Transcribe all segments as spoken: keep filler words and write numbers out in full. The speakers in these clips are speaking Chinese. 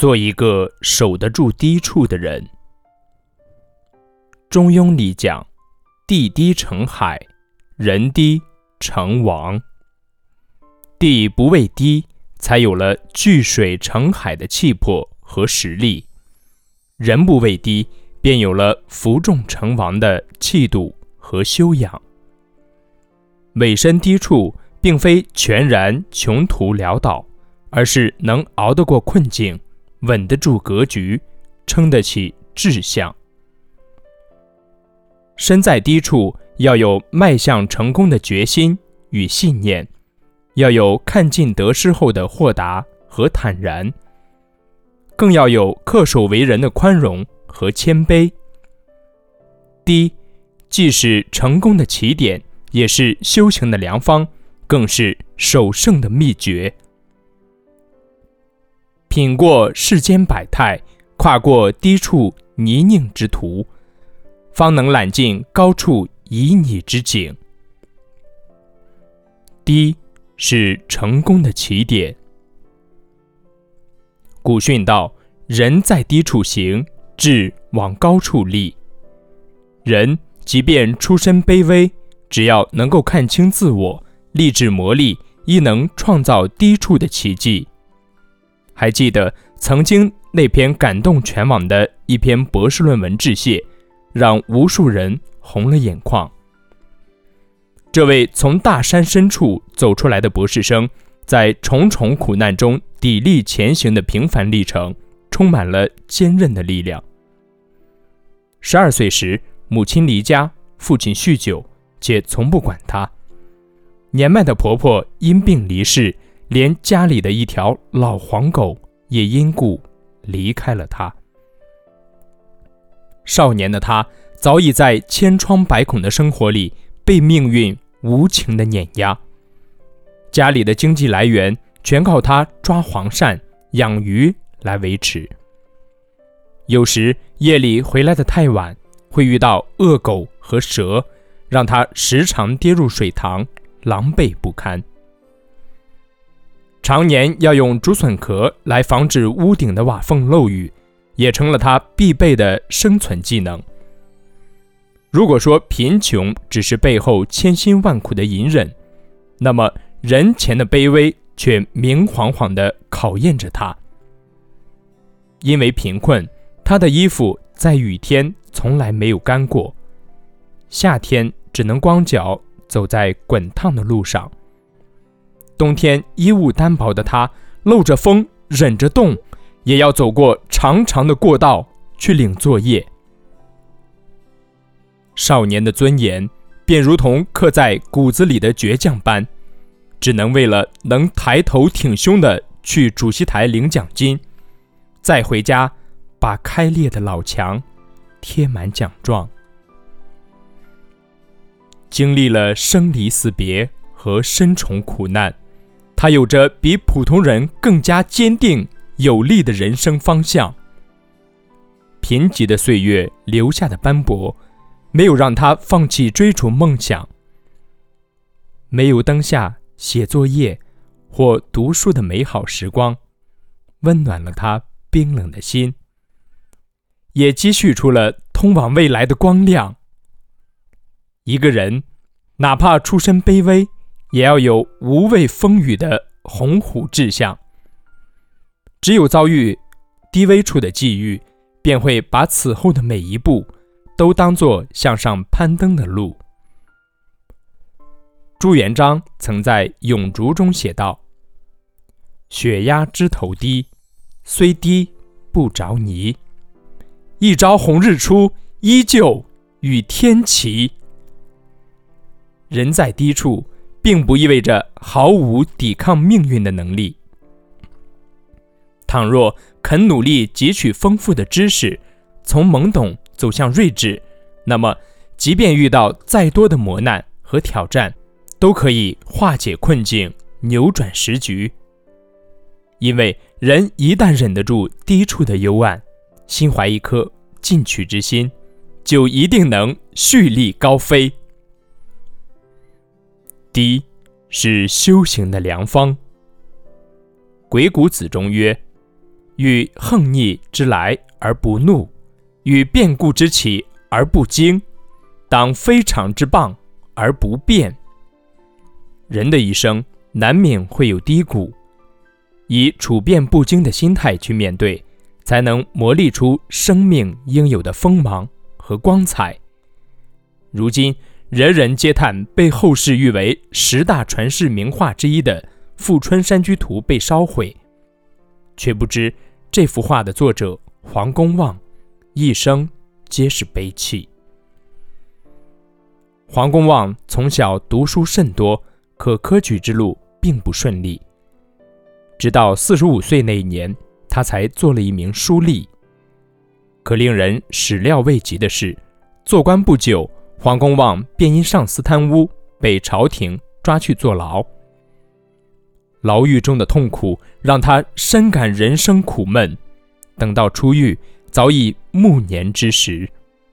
做一个守得住低处的人。中庸里讲，地低成海，人低成王。地不畏低，才有了聚水成海的气魄和实力；人不畏低，便有了服众成王的气度和修养。委身低处，并非全然穷途潦倒，而是能熬得过困境，稳得住格局，撑得起志向。身在低处，要有迈向成功的决心与信念，要有看尽得失后的豁达和坦然，更要有恪守为人的宽容和谦卑。低既是成功的起点，也是修行的良方，更是守胜的秘诀。品过世间百态，跨过低处泥泞之途，方能揽尽高处旖旎之景。低是成功的起点。古训道：人在低处行，志往高处立。人即便出身卑微，只要能够看清自我，立志磨砺，亦能创造低处的奇迹。还记得曾经那篇感动全网的一篇博士论文致谢，让无数人红了眼眶。这位从大山深处走出来的博士生，在重重苦难中砥砺前行的平凡历程，充满了坚韧的力量。十二岁时，母亲离家，父亲酗酒，且从不管他。年迈的婆婆因病离世，连家里的一条老黄狗也因故离开了他。少年的他早已在千疮百孔的生活里被命运无情地碾压，家里的经济来源全靠他抓黄鳝、养鱼来维持。有时夜里回来的太晚，会遇到恶狗和蛇，让他时常跌入水塘，狼狈不堪。常年要用竹笋壳来防止屋顶的瓦缝漏雨，也成了他必备的生存技能。如果说贫穷只是背后千辛万苦的隐忍，那么人前的卑微却明晃晃地考验着他。因为贫困，他的衣服在雨天从来没有干过，夏天只能光脚走在滚烫的路上。冬天衣物单薄的他，漏着风，忍着冻，也要走过长长的过道去领作业。少年的尊严便如同刻在骨子里的倔强般，只能为了能抬头挺胸地去主席台领奖金，再回家把开裂的老墙贴满奖状。经历了生离死别和深重苦难，他有着比普通人更加坚定有力的人生方向。贫瘠的岁月留下的斑驳，没有让他放弃追逐梦想。没有灯下写作业或读书的美好时光，温暖了他冰冷的心，也积蓄出了通往未来的光亮。一个人哪怕出身卑微，也要有无畏风雨的鸿鹄志向。只有遭遇低微处的际遇，便会把此后的每一步都当作向上攀登的路。朱元璋曾在《咏竹》中写道：雪压枝头低，虽低不着泥，一朝红日出，依旧与天齐。人在低处，并不意味着毫无抵抗命运的能力。倘若肯努力汲取丰富的知识，从懵懂走向睿智，那么即便遇到再多的磨难和挑战，都可以化解困境，扭转时局。因为人一旦忍得住低处的幽暗，心怀一颗进取之心，就一定能蓄力高飞。低是修行的良方。鬼谷子中曰： 与横逆之来而不怒，与变故之起而不惊，当非常之谤而不变。人的一生难免会有低谷，以处变不惊的心态去面对，才能磨砺出生命应有的锋芒和光彩。如今人人皆叹被后世誉为十大传世名画之一的《富春山居图》被烧毁，却不知这幅画的作者黄公望一生皆是悲戚。黄公望从小读书甚多，可科举之路并不顺利，直到四十五岁那一年，他才做了一名书吏。可令人始料未及的是，做官不久，黄公望便因上司贪污被朝廷抓去坐牢。牢狱中的痛苦让他深感人生苦闷，等到出狱，早已暮年之时。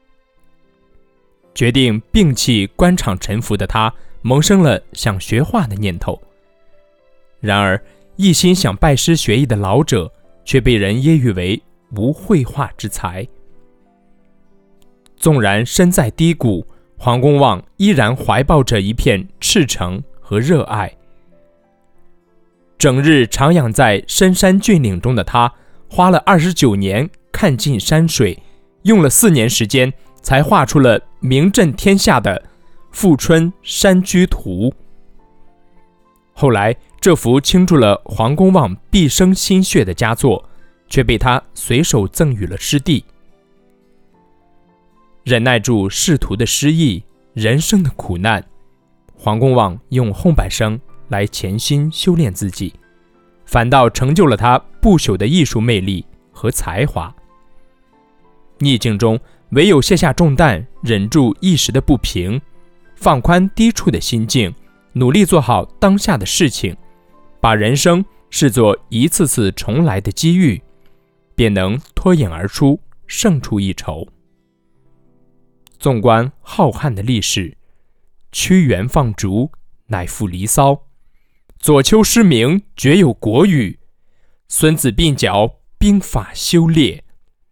决定摒弃官场沉浮的他，萌生了想学画的念头。然而一心想拜师学艺的老者却被人揶揄为无绘画之才。纵然身在低谷，黄公望依然怀抱着一片赤诚和热爱。整日徜徉在深山峻岭中的他，花了二十九年看尽山水，用了四年时间才画出了名震天下的《富春山居图》。后来这幅倾注了黄公望毕生心血的佳作，却被他随手赠予了师弟。忍耐住仕途的失意，人生的苦难，黄公望用后半生来潜心修炼自己，反倒成就了他不朽的艺术魅力和才华。逆境中唯有卸下重担，忍住一时的不平，放宽低处的心境，努力做好当下的事情，把人生视作一次次重来的机遇，便能脱颖而出，胜出一筹。纵观浩瀚的历史，屈原放逐，乃赋离骚；左丘失明，绝有国语；孙子鬓角，兵法修炼。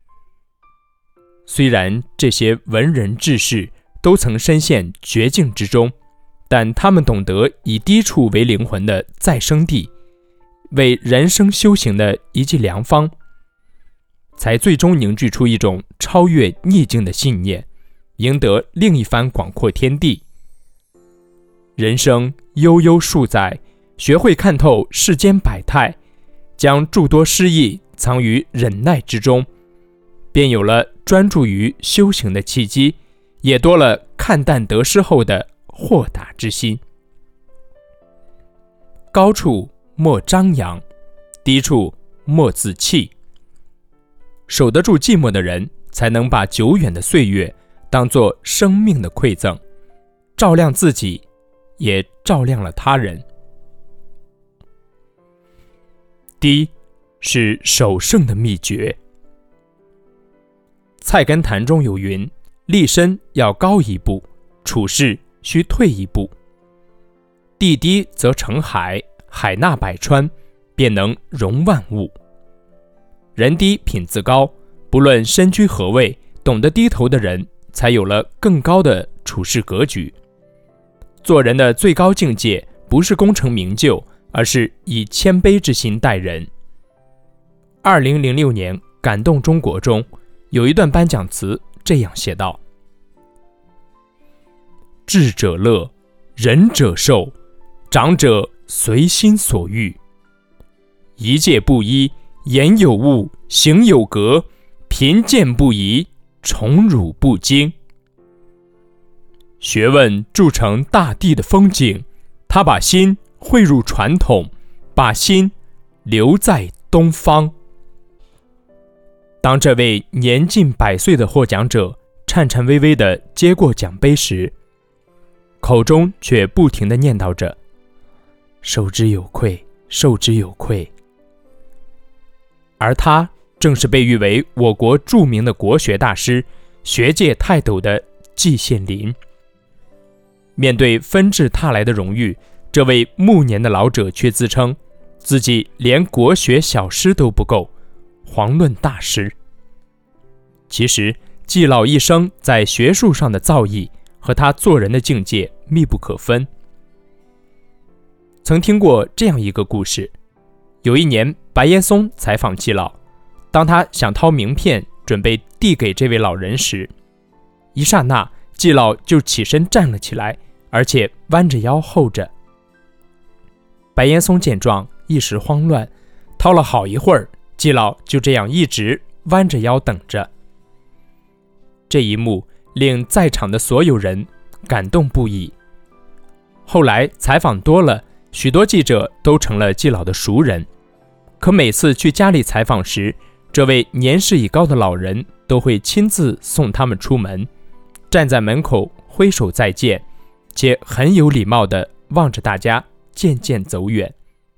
虽然这些文人志士都曾深陷绝境之中，但他们懂得以低处为灵魂的再生地，为人生修行的一剂良方，才最终凝聚出一种超越逆境的信念，赢得另一番广阔天地。人生悠悠数载，学会看透世间百态，将诸多失意藏于忍耐之中，便有了专注于修行的契机，也多了看淡得失后的豁达之心。高处莫张扬，低处莫自弃。守得住寂寞的人，才能把久远的岁月当作生命的馈赠，照亮自己，也照亮了他人。低是守胜的秘诀。菜根谭中有云：立身要高一步，处事需退一步。地低则成海，海纳百川，便能容万物。人低品自高，不论身居何位，懂得低头的人才有了更高的处世格局。做人的最高境界，不是功成名就，而是以谦卑之心待人。二零零六年感动中国中有一段颁奖词这样写道：智者乐，仁者寿，长者随心所欲。一戒不依，言有物，行有格，贫贱不移，宠辱不惊。学问铸成大地的风景，他把心汇入传统，把心留在东方。当这位年近百岁的获奖者颤颤巍巍地接过奖杯时，口中却不停地念叨着：受之有愧，受之有愧。而他正是被誉为我国著名的国学大师、学界泰斗的季羡林。面对纷至沓来的荣誉，这位暮年的老者却自称自己连国学小师都不够， 遑论大师。其实季老一生在学术上的造诣和他做人的境界密不可分。曾听过这样一个故事，有一年白岩松采访季老，当他想掏名片准备递给这位老人时，一刹那季老就起身站了起来，而且弯着腰候着。白岩松见状一时慌乱，掏了好一会儿，季老就这样一直弯着腰等着。这一幕令在场的所有人感动不已。后来采访多了，许多记者都成了季老的熟人，可每次去家里采访时，这位年事已高的老人都会亲自送他们出门，站在门口挥手再见，且很有礼貌地望着大家渐渐走远。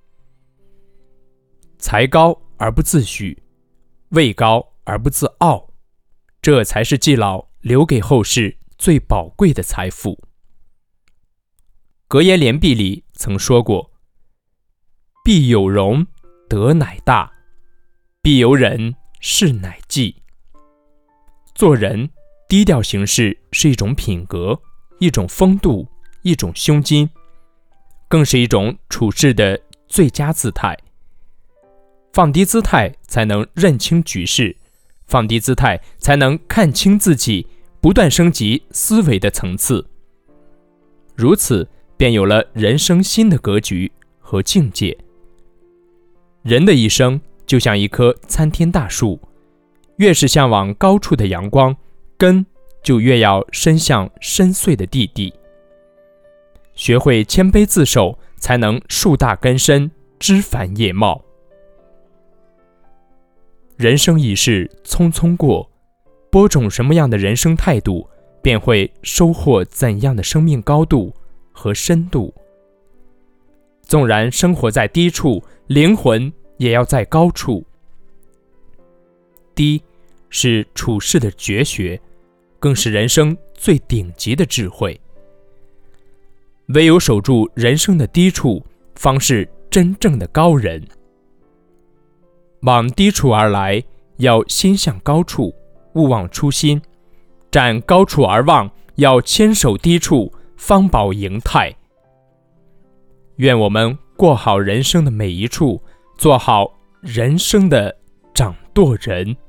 才高而不自诩，位高而不自傲，这才是季老留给后世最宝贵的财富。格言联璧里曾说过：必有容，德乃大；必有忍，事乃继。做人低调行事是一种品格，一种风度，一种胸襟，更是一种处事的最佳姿态。放低姿态才能认清局势，放低姿态才能看清自己，不断升级思维的层次。如此便有了人生新的格局和境界。人的一生就像一棵参天大树，越是向往高处的阳光，根就越要伸向深邃的地地。学会谦卑自守，才能树大根深，枝繁叶茂。人生一世匆匆过，播种什么样的人生态度，便会收获怎样的生命高度和深度。纵然生活在低处，灵魂也要在高处。低是处世的绝学，更是人生最顶级的智慧。唯有守住人生的低处，方是真正的高人。往低处而来，要心向高处，勿忘初心；站高处而望，要坚守低处，方保盈泰。愿我们过好人生的每一处，做好人生的掌舵人。